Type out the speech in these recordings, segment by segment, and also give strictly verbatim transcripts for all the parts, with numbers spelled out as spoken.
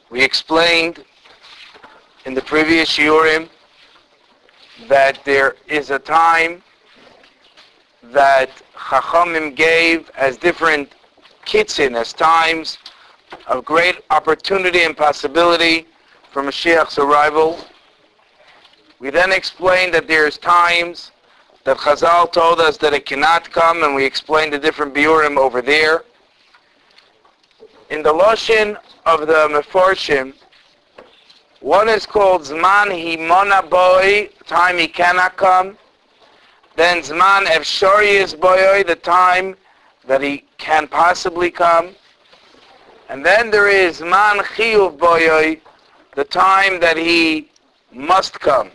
We explained in the previous shiurim that there is a time that Chachamim gave as different kitzin, as times of great opportunity and possibility for Mashiach's arrival. We then explained that there's times that Chazal told us that it cannot come, and we explained the different biurim over there. In the Loshin of the Meforshim, one is called Zman Himona Boi, time he cannot come. Then Zman Efshoriyis Boyoi, the time that he can possibly come. And then there is Zman Chiyuv Boyoi, the time that he must come.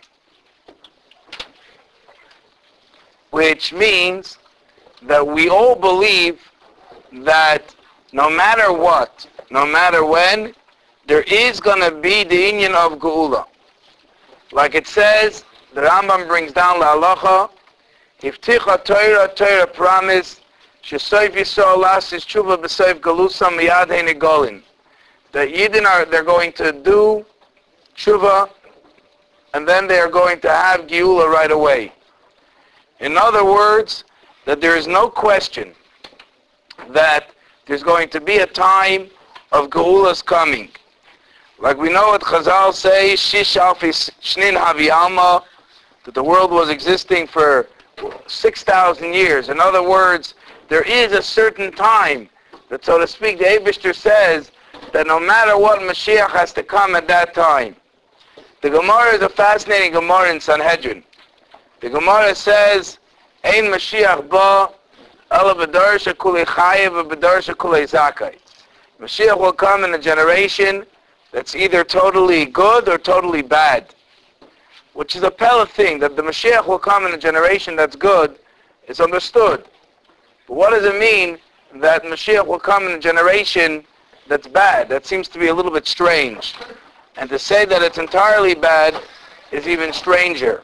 Which means that we all believe that no matter what, no matter when, there is going to be the inyan of Geula. Like it says, the Rambam brings down la halacha, Hifticha Torah, Torah promise, Shesoif Yisrael Lasis Tshuva B'Soif Galusam Miyad Heine Golin. That Yidden are, they're going to do Tshuva, and then they are going to have Geula right away. In other words, that there is no question that there's going to be a time of Geula's coming. Like we know what Chazal says, Shish Alfi Shnin Havi Alma, that the world was existing for six thousand years. In other words, there is a certain time that, so to speak, the Eibishter says that no matter what, Mashiach has to come at that time. The Gemara is a fascinating Gemara in Sanhedrin. The Gemara says, Ein Mashiach ba, ela b'darsha kulei chayev, b'darsha kulei zakai. Mashiach will come in a generation that's either totally good or totally bad. Which is a pella thing, that the Mashiach will come in a generation that's good, is understood. But what does it mean that Mashiach will come in a generation that's bad? That seems to be a little bit strange. And to say that it's entirely bad is even stranger.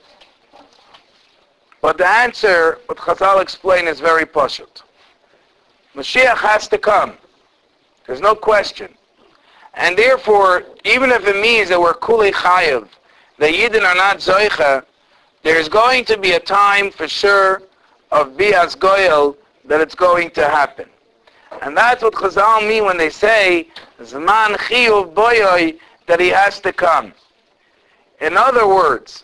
But the answer, what Chazal explained, is very pashut. Mashiach has to come. There's no question. And therefore, even if it means that we're kulei chayev, the Yidden are not zoicha, there's going to be a time for sure of bias goyel that it's going to happen. And that's what Chazal mean when they say Zman chiyuv boyoi, that he has to come. In other words,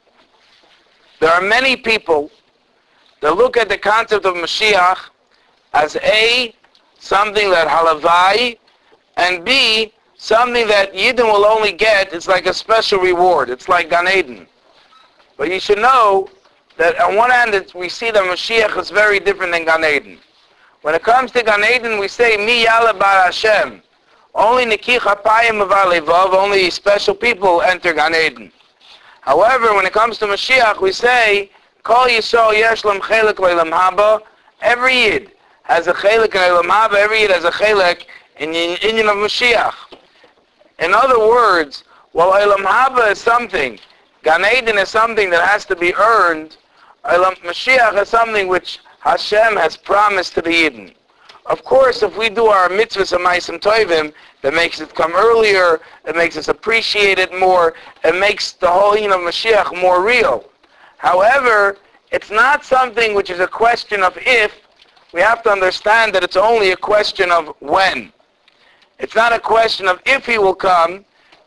there are many people that look at the concept of Mashiach as A, something that halavai, and B, something that Yidden will only get. It's like a special reward. It's like Gan Eden. But you should know that on one hand it's, we see that Mashiach is very different than Gan Eden. When it comes to Gan Eden, we say Mi Yala Bar Hashem. Only Nikich Hapayim of Alevav, only special people enter Gan Eden. However, when it comes to Mashiach, we say Kol Yisrael Yesh Lam Chelek Leilam Haba. Every Yid has a Chelek in Leilam Haba. Every Yid has a Chelek in the inyan of Mashiach. In other words, while Eilam Haba is something, Gan Eden is something that has to be earned, Eilam Mashiach is something which Hashem has promised to the Yidden. Of course, if we do our mitzvahs and ma'asim tovim, that makes it come earlier, it makes us appreciate it more, it makes the whole inyan of Mashiach more real. However, it's not something which is a question of if. We have to understand that it's only a question of when. It's not a question of if he will come.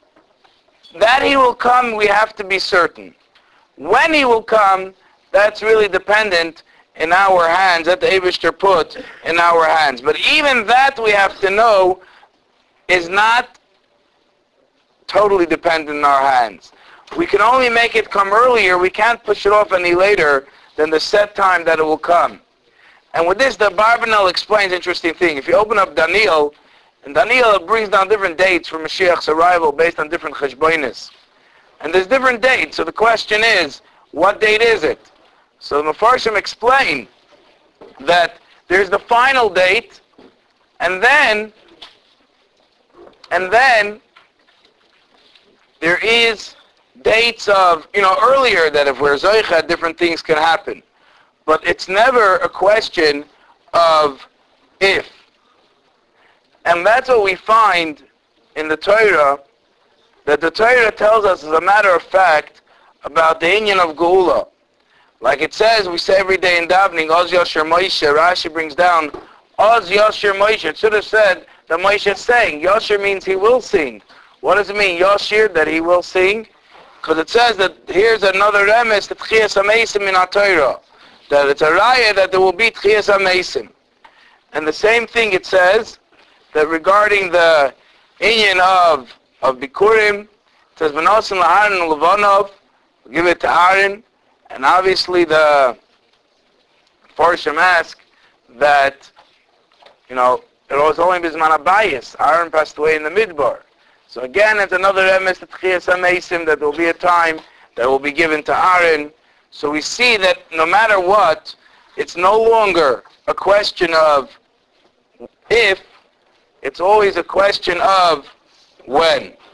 That he will come, we have to be certain. When he will come, that's really dependent in our hands, that the Eibishter put in our hands. But even that we have to know is not totally dependent in our hands. We can only make it come earlier. We can't push it off any later than the set time that it will come. And with this, the Barbanel explains an interesting thing. If you open up Daniel, and Daniel brings down different dates for Mashiach's arrival based on different cheshbonis. And there's different dates, so the question is, what date is it? So the Mefarshim explain that there's the final date, and then, and then there is dates of, you know, earlier that if we're Zoicha, different things can happen. But it's never a question of if. And that's what we find in the Torah that the Torah tells us, as a matter of fact, about the inyan of Geula. Like it says, we say every day in davening, Oz Yosher Moshe. Rashi brings down, Oz Yosher Moshe. It should have said that Moshe sang. Yosher means he will sing. What does it mean, Yoshir, that he will sing? Because it says that here's another remes, that Tchias HaMeisim in HaTorah. That it's a raya that there will be Tchias HaMeisim. And the same thing it says, that regarding the inyan of, of Bikurim, it says, V'nosim l'Aaron Levanov, give it to Aaron. And obviously the Farshim ask that, you know, it was only Bizman Abayis. Aaron passed away in the Midbar. So again, it's another emes that Tchias HaMeisim, that there will be a time that will be given to Aaron. So we see that no matter what, it's no longer a question of if, it's always a question of when.